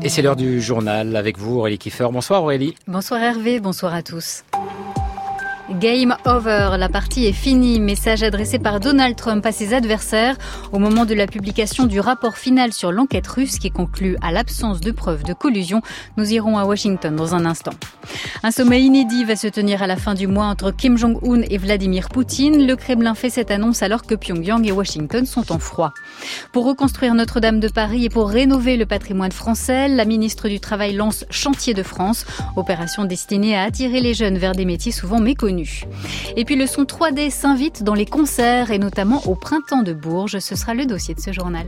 Et c'est l'heure du journal avec vous, Aurélie Kiefer. Bonsoir Aurélie. Bonsoir Hervé, bonsoir à tous. Game over, la partie est finie. Message adressé par Donald Trump à ses adversaires au moment de la publication du rapport final sur l'enquête russe qui conclut à l'absence de preuves de collusion. Nous irons à Washington dans un instant. Un sommet inédit va se tenir à la fin du mois entre Kim Jong-un et Vladimir Poutine. Le Kremlin fait cette annonce alors que Pyongyang et Washington sont en froid. Pour reconstruire Notre-Dame de Paris et pour rénover le patrimoine français, la ministre du Travail lance Chantier de France, opération destinée à attirer les jeunes vers des métiers souvent méconnus. Et puis le son 3D s'invite dans les concerts et notamment au Printemps de Bourges. Ce sera le dossier de ce journal.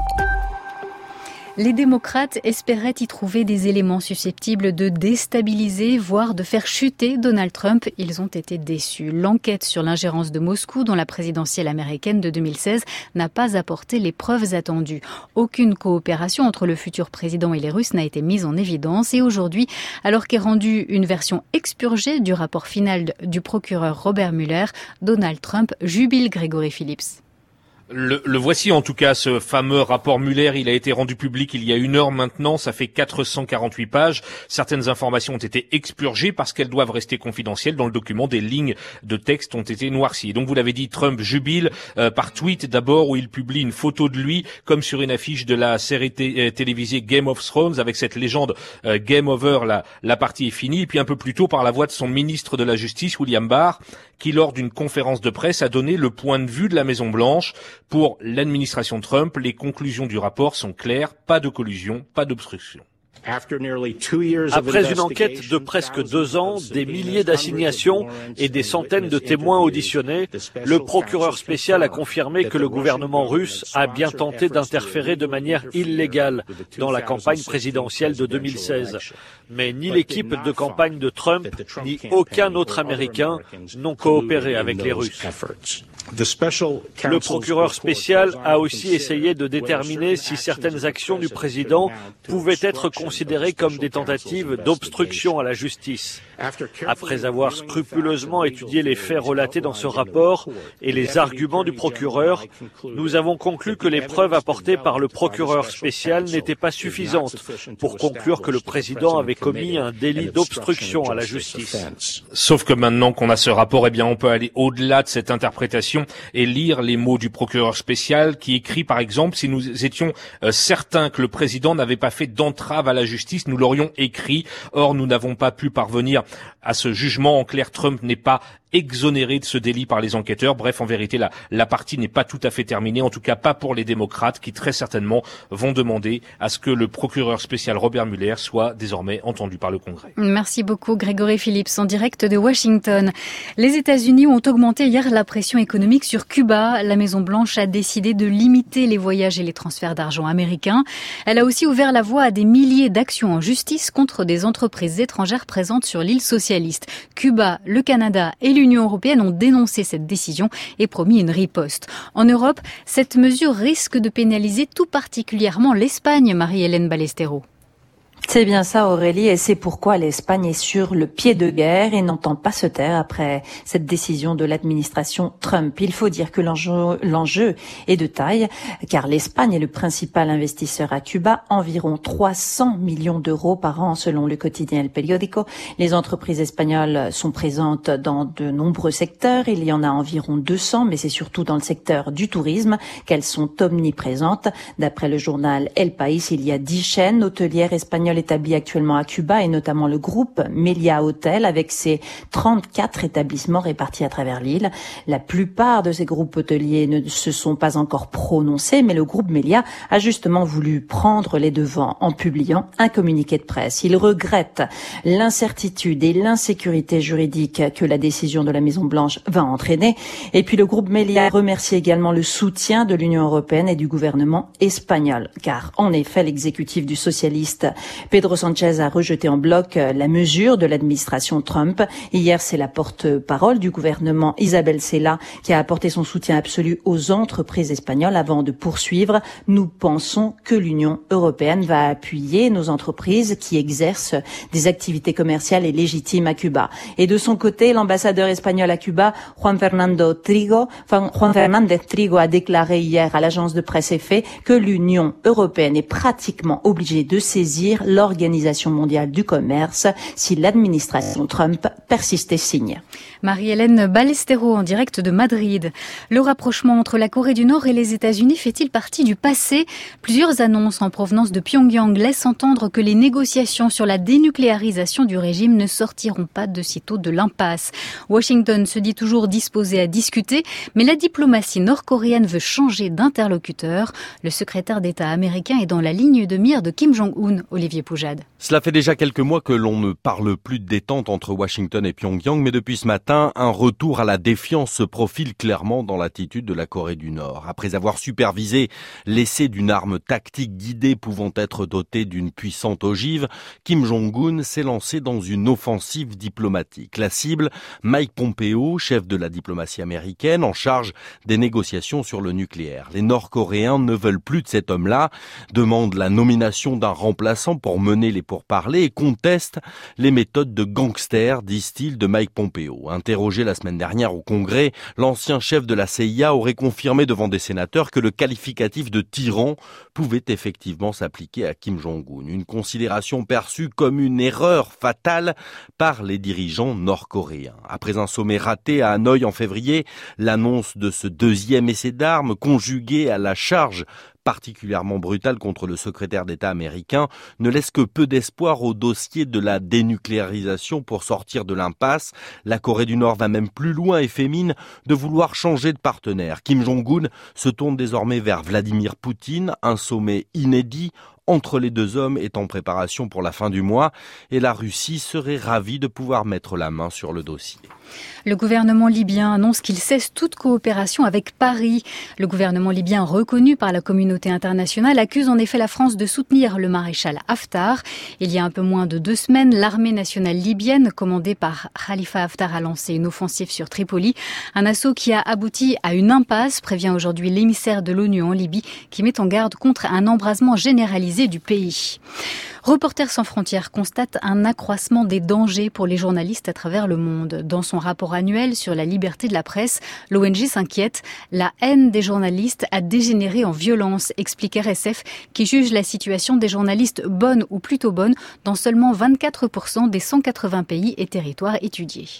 Les démocrates espéraient y trouver des éléments susceptibles de déstabiliser, voire de faire chuter Donald Trump. Ils ont été déçus. L'enquête sur l'ingérence de Moscou dans la présidentielle américaine de 2016 n'a pas apporté les preuves attendues. Aucune coopération entre le futur président et les Russes n'a été mise en évidence. Et aujourd'hui, alors qu'est rendue une version expurgée du rapport final du procureur Robert Mueller, Donald Trump jubile Grégory Phillips. Le voici en tout cas, ce fameux rapport Mueller. Il a été rendu public il y a 1 heure maintenant. Ça fait 448 pages. Certaines informations ont été expurgées parce qu'elles doivent rester confidentielles. Dans le document, des lignes de texte ont été noircies. Et donc, vous l'avez dit, Trump jubile par tweet d'abord, où il publie une photo de lui comme sur une affiche de la série télévisée Game of Thrones avec cette légende Game Over, la partie est finie. Et puis un peu plus tôt, par la voix de son ministre de la Justice, William Barr, qui lors d'une conférence de presse a donné le point de vue de la Maison-Blanche. Pour l'administration Trump, les conclusions du rapport sont claires, pas de collusion, pas d'obstruction. Après une enquête de presque 2 ans, des milliers d'assignations et des centaines de témoins auditionnés, le procureur spécial a confirmé que le gouvernement russe a bien tenté d'interférer de manière illégale dans la campagne présidentielle de 2016. Mais ni l'équipe de campagne de Trump, ni aucun autre Américain n'ont coopéré avec les Russes. Le procureur spécial a aussi essayé de déterminer si certaines actions du président pouvaient être considérées comme des tentatives d'obstruction à la justice. Après avoir scrupuleusement étudié les faits relatés dans ce rapport et les arguments du procureur, nous avons conclu que les preuves apportées par le procureur spécial n'étaient pas suffisantes pour conclure que le président avait commis un délit d'obstruction à la justice. Sauf que maintenant qu'on a ce rapport, eh bien, on peut aller au-delà de cette interprétation et lire les mots du procureur spécial qui écrit, par exemple, si nous étions certains que le président n'avait pas fait d'entrave à la justice, nous l'aurions écrit. Or, nous n'avons pas pu parvenir à ce jugement. En clair, Trump n'est pas exonéré de ce délit par les enquêteurs. Bref, en vérité, la partie n'est pas tout à fait terminée, en tout cas pas pour les démocrates qui très certainement vont demander à ce que le procureur spécial Robert Mueller soit désormais entendu par le Congrès. Merci beaucoup Grégory Phillips en direct de Washington. Les États-Unis ont augmenté hier la pression économique sur Cuba. La Maison-Blanche a décidé de limiter les voyages et les transferts d'argent américains. Elle a aussi ouvert la voie à des milliers d'actions en justice contre des entreprises étrangères présentes sur l'île socialiste. Cuba, le Canada et l'Union européenne ont dénoncé cette décision et promis une riposte. En Europe, cette mesure risque de pénaliser tout particulièrement l'Espagne, Marie-Hélène Ballesteros. C'est bien ça Aurélie, et c'est pourquoi l'Espagne est sur le pied de guerre et n'entend pas se taire après cette décision de l'administration Trump. Il faut dire que l'enjeu est de taille, car l'Espagne est le principal investisseur à Cuba, environ 300 millions d'euros par an selon le quotidien El Periódico. Les entreprises espagnoles sont présentes dans de nombreux secteurs, il y en a environ 200, mais c'est surtout dans le secteur du tourisme qu'elles sont omniprésentes. D'après le journal El País, il y a 10 chaînes hôtelières espagnoles établi actuellement à Cuba et notamment le groupe Meliá Hotel avec ses 34 établissements répartis à travers l'île. La plupart de ces groupes hôteliers ne se sont pas encore prononcés, mais le groupe Meliá a justement voulu prendre les devants en publiant un communiqué de presse. Il regrette l'incertitude et l'insécurité juridique que la décision de la Maison-Blanche va entraîner. Et puis le groupe Meliá remercie également le soutien de l'Union européenne et du gouvernement espagnol, car en effet l'exécutif du socialiste Pedro Sánchez a rejeté en bloc la mesure de l'administration Trump. Hier, c'est la porte-parole du gouvernement Isabel Cela qui a apporté son soutien absolu aux entreprises espagnoles avant de poursuivre. Nous pensons que l'Union européenne va appuyer nos entreprises qui exercent des activités commerciales et légitimes à Cuba. Et de son côté, l'ambassadeur espagnol à Cuba, Juan Fernández Trigo a déclaré hier à l'agence de presse EFE que l'Union européenne est pratiquement obligée de saisir l'Organisation mondiale du commerce si l'administration Trump persiste et signe. Marie-Hélène Ballesteros en direct de Madrid. Le rapprochement entre la Corée du Nord et les États-Unis fait-il partie du passé ? Plusieurs annonces en provenance de Pyongyang laissent entendre que les négociations sur la dénucléarisation du régime ne sortiront pas de sitôt de l'impasse. Washington se dit toujours disposé à discuter, mais la diplomatie nord-coréenne veut changer d'interlocuteur. Le secrétaire d'État américain est dans la ligne de mire de Kim Jong-un, Olivier Poujade. Cela fait déjà quelques mois que l'on ne parle plus de détente entre Washington et Pyongyang, mais depuis ce matin, un retour à la défiance se profile clairement dans l'attitude de la Corée du Nord. Après avoir supervisé l'essai d'une arme tactique guidée pouvant être dotée d'une puissante ogive, Kim Jong-un s'est lancé dans une offensive diplomatique. La cible, Mike Pompeo, chef de la diplomatie américaine, en charge des négociations sur le nucléaire. Les Nord-Coréens ne veulent plus de cet homme-là, demandent la nomination d'un remplaçant pour mener les pourparlers et contestent les méthodes de gangster, disent-ils, de Mike Pompeo. Interrogé la semaine dernière au Congrès, l'ancien chef de la CIA aurait confirmé devant des sénateurs que le qualificatif de tyran pouvait effectivement s'appliquer à Kim Jong-un. Une considération perçue comme une erreur fatale par les dirigeants nord-coréens. Après un sommet raté à Hanoï en février, l'annonce de ce deuxième essai d'armes, conjuguée à la charge particulièrement brutale contre le secrétaire d'État américain, ne laisse que peu d'espoir au dossier de la dénucléarisation pour sortir de l'impasse. La Corée du Nord va même plus loin et fait mine de vouloir changer de partenaire. Kim Jong-un se tourne désormais vers Vladimir Poutine, un sommet inédit entre les deux hommes est en préparation pour la fin du mois et la Russie serait ravie de pouvoir mettre la main sur le dossier. Le gouvernement libyen annonce qu'il cesse toute coopération avec Paris. Le gouvernement libyen, reconnu par la communauté internationale, accuse en effet la France de soutenir le maréchal Haftar. Il y a un peu moins de 2 semaines, l'armée nationale libyenne, commandée par Khalifa Haftar, a lancé une offensive sur Tripoli. Un assaut qui a abouti à une impasse, prévient aujourd'hui l'émissaire de l'ONU en Libye, qui met en garde contre un embrasement généralisé du pays. Reporters sans frontières constate un accroissement des dangers pour les journalistes à travers le monde. Dans son rapport annuel sur la liberté de la presse, l'ONG s'inquiète. La haine des journalistes a dégénéré en violence, explique RSF, qui juge la situation des journalistes bonne ou plutôt bonne dans seulement 24% des 180 pays et territoires étudiés.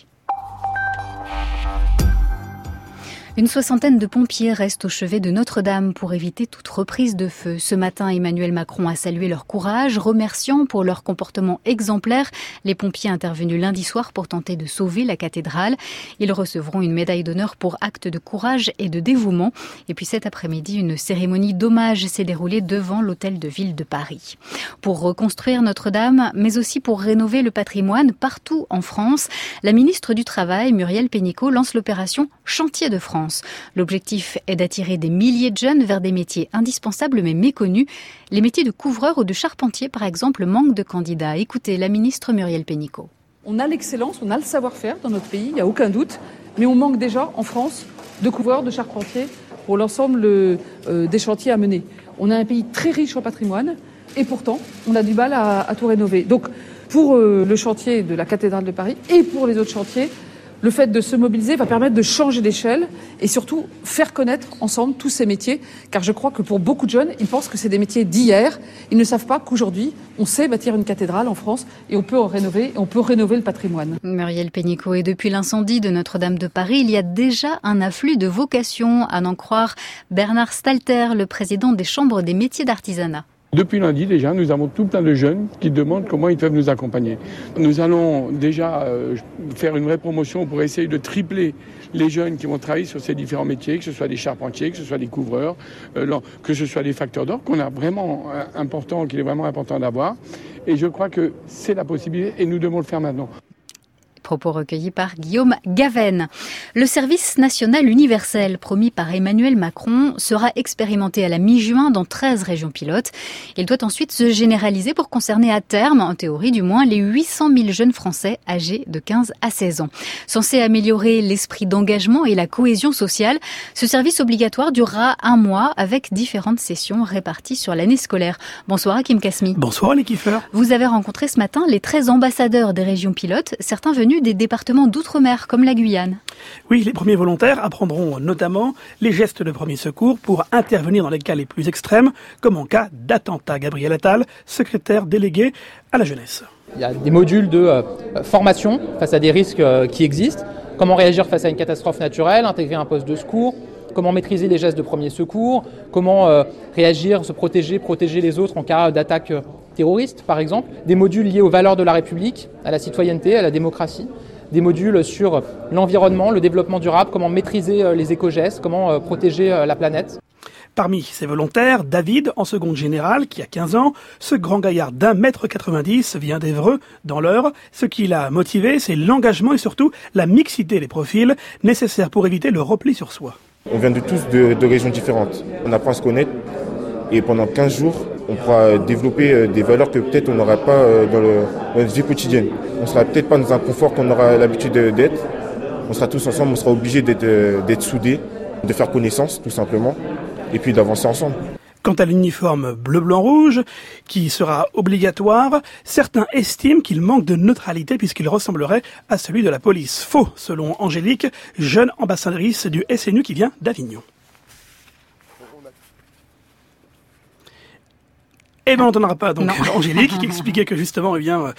Une 60aine de pompiers restent au chevet de Notre-Dame pour éviter toute reprise de feu. Ce matin, Emmanuel Macron a salué leur courage, remerciant pour leur comportement exemplaire les pompiers intervenus lundi soir pour tenter de sauver la cathédrale. Ils recevront une médaille d'honneur pour acte de courage et de dévouement. Et puis cet après-midi, une cérémonie d'hommage s'est déroulée devant l'hôtel de ville de Paris. Pour reconstruire Notre-Dame, mais aussi pour rénover le patrimoine partout en France, la ministre du Travail, Muriel Pénicaud, lance l'opération Chantier de France. L'objectif est d'attirer des milliers de jeunes vers des métiers indispensables mais méconnus. Les métiers de couvreur ou de charpentier, par exemple, manquent de candidats. Écoutez la ministre Muriel Pénicaud. On a l'excellence, on a le savoir-faire dans notre pays, il n'y a aucun doute, mais on manque déjà en France de couvreurs, de charpentiers pour l'ensemble des chantiers à mener. On a un pays très riche en patrimoine et pourtant on a du mal à tout rénover. Donc pour le chantier de la cathédrale de Paris et pour les autres chantiers, le fait de se mobiliser va permettre de changer d'échelle et surtout faire connaître ensemble tous ces métiers. Car je crois que pour beaucoup de jeunes, ils pensent que c'est des métiers d'hier. Ils ne savent pas qu'aujourd'hui, on sait bâtir une cathédrale en France et on peut en rénover, et on peut rénover le patrimoine. Muriel Pénicaud, et depuis l'incendie de Notre-Dame de Paris, il y a déjà un afflux de vocations, à n'en croire Bernard Stalter, le président des chambres des métiers d'artisanat. Depuis lundi déjà, nous avons tout plein de jeunes qui demandent comment ils peuvent nous accompagner. Nous allons déjà faire une vraie promotion pour essayer de tripler les jeunes qui vont travailler sur ces différents métiers, que ce soit des charpentiers, que ce soit des couvreurs, que ce soit des facteurs d'or, qu'il est vraiment important d'avoir. Et je crois que c'est la possibilité et nous devons le faire maintenant. Propos recueillis par Guillaume Gaven. Le service national universel promis par Emmanuel Macron sera expérimenté à la mi-juin dans 13 régions pilotes. Il doit ensuite se généraliser pour concerner à terme, en théorie du moins, les 800 000 jeunes Français âgés de 15 à 16 ans. Censé améliorer l'esprit d'engagement et la cohésion sociale, ce service obligatoire durera 1 mois avec différentes sessions réparties sur l'année scolaire. Bonsoir Hakim Kasmi. Bonsoir les kiffeurs. Vous avez rencontré ce matin les 13 ambassadeurs des régions pilotes, certains venus des départements d'outre-mer comme la Guyane. Oui, les premiers volontaires apprendront notamment les gestes de premier secours pour intervenir dans les cas les plus extrêmes, comme en cas d'attentat. Gabriel Attal, secrétaire délégué à la jeunesse. Il y a des modules de formation face à des risques qui existent. Comment réagir face à une catastrophe naturelle, intégrer un poste de secours, comment maîtriser les gestes de premier secours, comment réagir, se protéger les autres en cas d'attaque terroriste, par exemple. Des modules liés aux valeurs de la République, à la citoyenneté, à la démocratie. Des modules sur l'environnement, le développement durable, comment maîtriser les éco-gestes, comment protéger la planète. Parmi ces volontaires, David, en seconde générale, qui a 15 ans, ce grand gaillard d'1,90 m vient d'Évreux, dans l'Eure. Ce qui l'a motivé, c'est l'engagement et surtout la mixité des profils nécessaires pour éviter le repli sur soi. On vient tous de régions différentes. On apprend à se connaître et pendant 15 jours, on pourra développer des valeurs que peut-être on n'aura pas dans notre vie quotidienne. On ne sera peut-être pas dans un confort qu'on aura l'habitude d'être. On sera tous ensemble, on sera obligés d'être soudés, de faire connaissance tout simplement et puis d'avancer ensemble. Quant à l'uniforme bleu-blanc-rouge, qui sera obligatoire, certains estiment qu'il manque de neutralité puisqu'il ressemblerait à celui de la police. Faux, selon Angélique, jeune ambassadrice du SNU qui vient d'Avignon. Eh bien, on n'entendra pas donc Angélique qui expliquait que justement,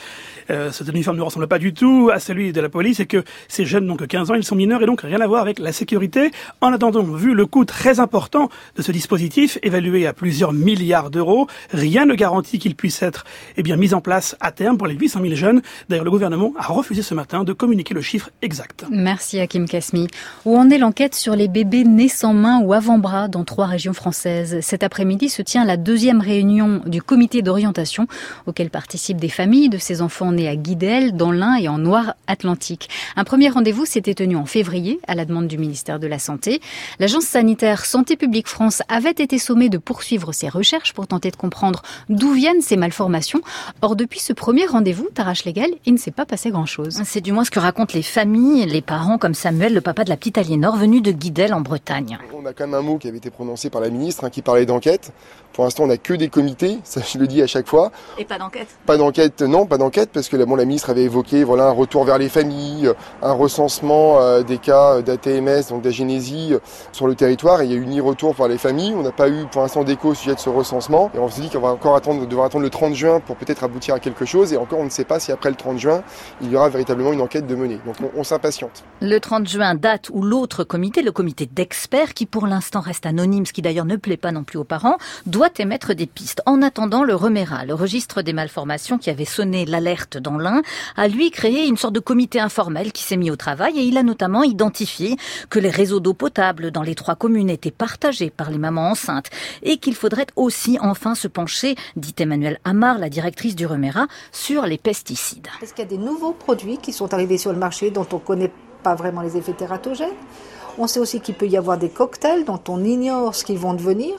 cet uniforme ne ressemble pas du tout à celui de la police et que ces jeunes n'ont que 15 ans, ils sont mineurs et donc rien à voir avec la sécurité. En attendant, vu le coût très important de ce dispositif, évalué à plusieurs milliards d'euros, rien ne garantit qu'il puisse être mis en place à terme pour les 800 000 jeunes. D'ailleurs, le gouvernement a refusé ce matin de communiquer le chiffre exact. Merci Hakim Kasmi. Où en est l'enquête sur les bébés nés sans main ou avant-bras dans 3 régions françaises ? Cet après-midi se tient la 2e réunion du comité d'orientation auquel participent des familles de ces enfants nés à Guidel, dans l'Ain et en Loire-Atlantique. Un premier rendez-vous s'était tenu en février à la demande du ministère de la Santé. L'agence sanitaire Santé publique France avait été sommée de poursuivre ses recherches pour tenter de comprendre d'où viennent ces malformations. Or, depuis ce premier rendez-vous, Tarache Legal, il ne s'est pas passé grand-chose. C'est du moins ce que racontent les familles, les parents comme Samuel, le papa de la petite Aliénor, venu de Guidel en Bretagne. On a quand même un mot qui avait été prononcé par la ministre qui parlait d'enquête. Pour l'instant, on n'a que des comités, ça je le dis à chaque fois. Et pas d'enquête ? Pas d'enquête, non, pas d'enquête, parce que la ministre avait évoqué un retour vers les familles, un recensement des cas d'ATMS, donc d'agénésie sur le territoire, et il n'y a eu ni retour vers les familles. On n'a pas eu pour l'instant d'écho au sujet de ce recensement, et on se dit qu'on va encore devoir attendre le 30 juin pour peut-être aboutir à quelque chose, et encore on ne sait pas si après le 30 juin, il y aura véritablement une enquête de menée. Donc on s'impatiente. Le 30 juin, date où l'autre comité, le comité d'experts, qui pour l'instant reste anonyme, ce qui d'ailleurs ne plaît pas non plus aux parents, doit émettre des pistes. En attendant, le REMERA, le registre des malformations qui avait sonné l'alerte dans l'Ain, a lui créé une sorte de comité informel qui s'est mis au travail et il a notamment identifié que les réseaux d'eau potable dans les 3 communes étaient partagés par les mamans enceintes et qu'il faudrait aussi enfin se pencher, dit Emmanuelle Amar, la directrice du REMERA, sur les pesticides. Parce qu'il y a des nouveaux produits qui sont arrivés sur le marché dont on ne connaît pas vraiment les effets tératogènes. On sait aussi qu'il peut y avoir des cocktails dont on ignore ce qu'ils vont devenir.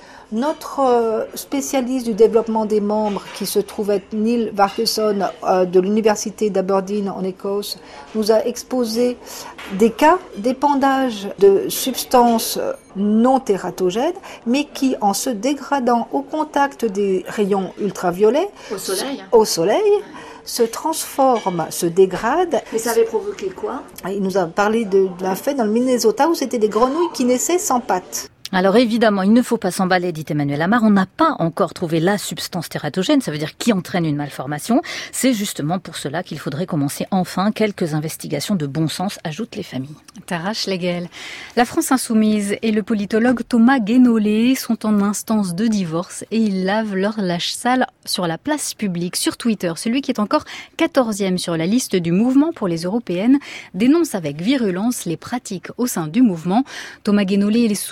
Notre spécialiste du développement des membres, qui se trouve être Neil Varkeson de l'université d'Aberdeen en Écosse, nous a exposé des cas d'épandage de substances non tératogènes, mais qui, en se dégradant au contact des rayons ultraviolets, au soleil, se transforme, se dégrade. Mais ça avait provoqué quoi ? Il nous a parlé d'un fait dans le Minnesota où c'était des grenouilles qui naissaient sans pattes. Alors évidemment, il ne faut pas s'emballer, dit Emmanuelle Amar. On n'a pas encore trouvé la substance tératogène, ça veut dire qui entraîne une malformation. C'est justement pour cela qu'il faudrait commencer enfin quelques investigations de bon sens, ajoutent les familles. Tarache Legal. La France insoumise et le politologue Thomas Guénolé sont en instance de divorce et ils lavent leur linge sale sur la place publique. Sur Twitter, celui qui est encore 14e sur la liste du mouvement pour les européennes dénonce avec virulence les pratiques au sein du mouvement. Thomas Guénolé est sous le coup du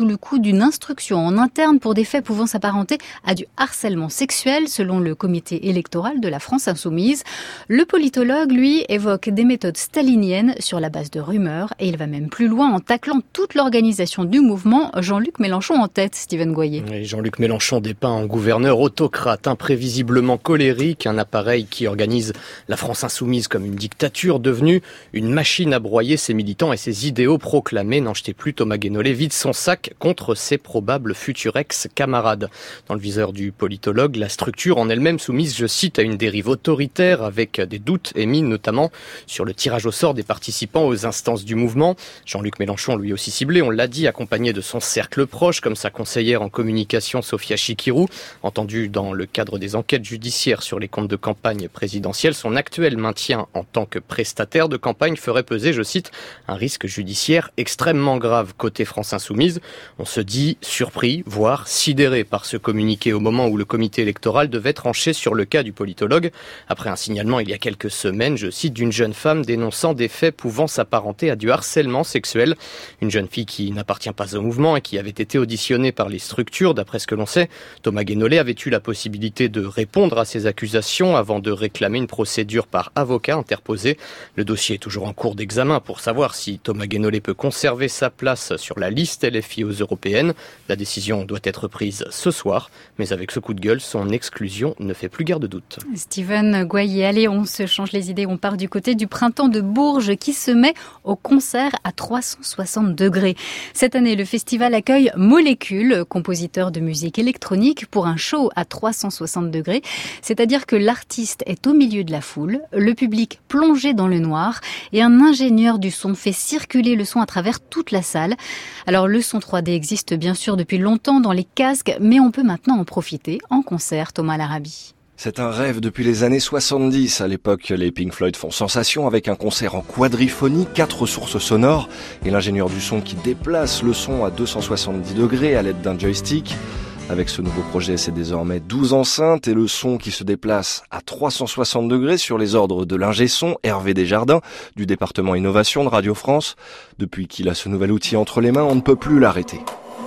d'une instruction en interne pour des faits pouvant s'apparenter à du harcèlement sexuel, selon le comité électoral de la France Insoumise. Le politologue, lui, évoque des méthodes staliniennes sur la base de rumeurs et il va même plus loin en taclant toute l'organisation du mouvement, Jean-Luc Mélenchon en tête, Steven Goyer. Oui, Jean-Luc Mélenchon dépeint en gouverneur autocrate, imprévisiblement colérique, un appareil qui organise la France Insoumise comme une dictature devenue une machine à broyer ses militants et ses idéaux proclamés. N'en jetez plus, Thomas Guénolé vide son sac contre ses probables futurs ex-camarades. Dans le viseur du politologue, la structure en elle-même soumise, je cite, à une dérive autoritaire avec des doutes émis notamment sur le tirage au sort des participants aux instances du mouvement. Jean-Luc Mélenchon, lui aussi ciblé, on l'a dit, accompagné de son cercle proche, comme sa conseillère en communication Sophia Chikirou, entendue dans le cadre des enquêtes judiciaires sur les comptes de campagne présidentielle. Son actuel maintien en tant que prestataire de campagne ferait peser, je cite, un risque judiciaire extrêmement grave. Côté France Insoumise, on se dit surpris, voire sidéré par ce communiqué au moment où le comité électoral devait trancher sur le cas du politologue. Après un signalement il y a quelques semaines, je cite, d'une jeune femme dénonçant des faits pouvant s'apparenter à du harcèlement sexuel. Une jeune fille qui n'appartient pas au mouvement et qui avait été auditionnée par les structures. D'après ce que l'on sait, Thomas Guénolé avait eu la possibilité de répondre à ces accusations avant de réclamer une procédure par avocat interposé. Le dossier est toujours en cours d'examen pour savoir si Thomas Guénolé peut conserver sa place sur la liste LFI aux européennes. La décision doit être prise ce soir, mais avec ce coup de gueule, son exclusion ne fait plus guère de doute. Steven Goyer, allez, on se change les idées, on part du côté du printemps de Bourges qui se met au concert à 360 degrés. Cette année, le festival accueille Molécule, compositeur de musique électronique, pour un show à 360 degrés. C'est-à-dire que l'artiste est au milieu de la foule, le public plongé dans le noir et un ingénieur du son fait circuler le son à travers toute la salle. Alors le son 3D existe bien sûr depuis longtemps dans les casques, mais on peut maintenant en profiter en concert, Thomas Larabi. C'est un rêve depuis les années 70. À l'époque, les Pink Floyd font sensation avec un concert en quadriphonie, 4 sources sonores et l'ingénieur du son qui déplace le son à 270 degrés à l'aide d'un joystick. Avec ce nouveau projet, c'est désormais 12 enceintes et le son qui se déplace à 360 degrés sur les ordres de l'ingé son, Hervé Desjardins, du département innovation de Radio France. Depuis qu'il a ce nouvel outil entre les mains, on ne peut plus l'arrêter.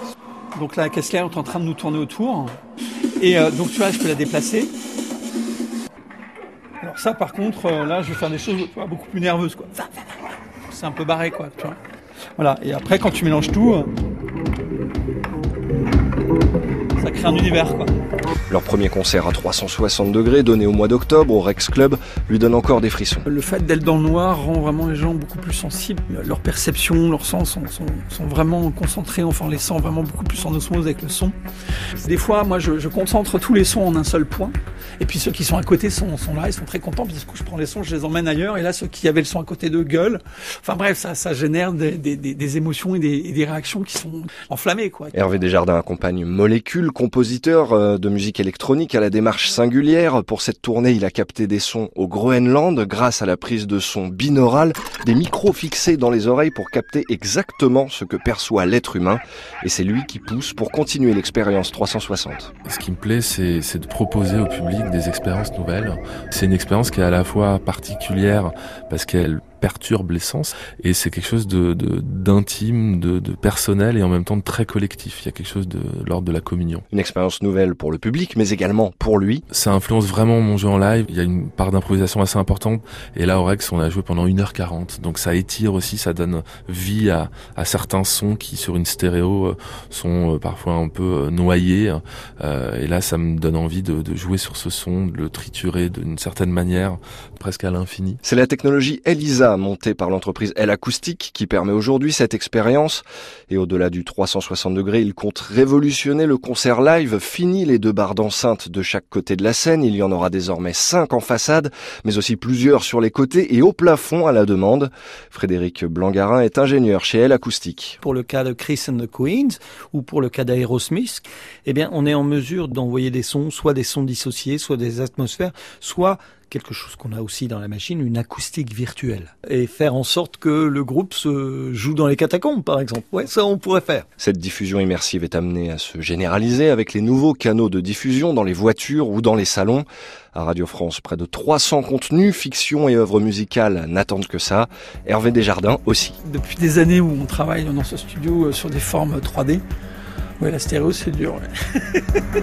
Donc là, la caisse claire est en train de nous tourner autour. Et donc tu vois, je peux la déplacer. Alors ça, par contre, là, je vais faire des choses beaucoup plus nerveuses, quoi. C'est un peu barré, quoi, tu vois. Voilà. Et après, quand tu mélanges tout, ça crée un univers, quoi. Leur premier concert à 360 degrés, donné au mois d'octobre au Rex Club, lui donne encore des frissons. Le fait d'être dans le noir rend vraiment les gens beaucoup plus sensibles. Leur perception, leurs sens sont vraiment concentrés, enfin on les sent vraiment beaucoup plus en osmose avec le son. Des fois, moi, je concentre tous les sons en un seul point. Et puis ceux qui sont à côté sont là, ils sont très contents, parce que je prends les sons, je les emmène ailleurs. Et là, ceux qui avaient le son à côté d'eux gueulent. Enfin bref, ça génère des émotions et des réactions qui sont enflammées, quoi. Hervé Desjardins accompagne Molécule, compositeur de musique électronique à la démarche singulière. Pour cette tournée, il a capté des sons au Groenland grâce à la prise de son binaural, des micros fixés dans les oreilles pour capter exactement ce que perçoit l'être humain. Et c'est lui qui pousse pour continuer l'expérience 360. Ce qui me plaît, c'est de proposer au public des expériences nouvelles. C'est une expérience qui est à la fois particulière parce qu'elle perturbe les sens et c'est quelque chose d'intime, de personnel et en même temps de très collectif. Il y a quelque chose de l'ordre de la communion. Une expérience nouvelle pour le public mais également pour lui. Ça influence vraiment mon jeu en live. Il y a une part d'improvisation assez importante et là au Rex on a joué pendant 1h40 donc ça étire aussi, ça donne vie à certains sons qui sur une stéréo sont parfois un peu noyés et là ça me donne envie de jouer sur ce son, de le triturer d'une certaine manière presque à l'infini. C'est la technologie Elisa montée par l'entreprise L Acoustic qui permet aujourd'hui cette expérience. Et au-delà du 360 degrés, il compte révolutionner le concert live. Fini les 2 barres d'enceinte de chaque côté de la scène. Il y en aura désormais 5 en façade, mais aussi plusieurs sur les côtés et au plafond à la demande. Frédéric Blangarin est ingénieur chez L Acoustic. Pour le cas de Chris and the Queens ou pour le cas d'Aerosmith, eh bien, on est en mesure d'envoyer des sons, soit des sons dissociés, soit des atmosphères, soit quelque chose qu'on a aussi dans la machine, une acoustique virtuelle. Et faire en sorte que le groupe se joue dans les catacombes, par exemple. Ouais, ça, on pourrait faire. Cette diffusion immersive est amenée à se généraliser avec les nouveaux canaux de diffusion dans les voitures ou dans les salons. À Radio France, près de 300 contenus, fiction et œuvres musicales n'attendent que ça. Hervé Desjardins aussi. Depuis des années où on travaille dans ce studio sur des formes 3D, Ouais, la stéréo, c'est dur. Ouais.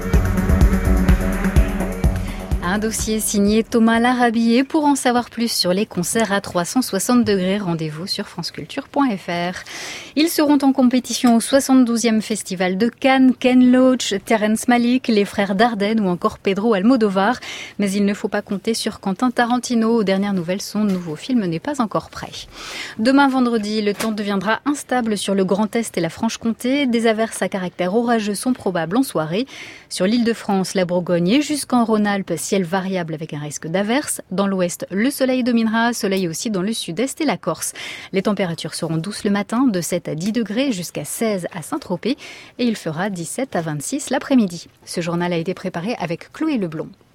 Un dossier signé Thomas Larabillet. Pour en savoir plus sur les concerts à 360 degrés, rendez-vous sur franceculture.fr. Ils seront en compétition au 72e Festival de Cannes. Ken Loach, Terrence Malick, les frères Dardenne ou encore Pedro Almodovar. Mais il ne faut pas compter sur Quentin Tarantino. Aux dernières nouvelles, son nouveau film n'est pas encore prêt. Demain vendredi, le temps deviendra instable sur le Grand Est et la Franche-Comté. Des averses à caractère orageux sont probables en soirée. Sur l'Île-de-France, la Bourgogne et jusqu'en Rhône-Alpes, ciel variable avec un risque d'averse. Dans l'ouest, le soleil dominera, soleil aussi dans le sud-est et la Corse. Les températures seront douces le matin, de 7 à 10 degrés jusqu'à 16 à Saint-Tropez et il fera 17 à 26 l'après-midi. Ce journal a été préparé avec Chloé Leblond.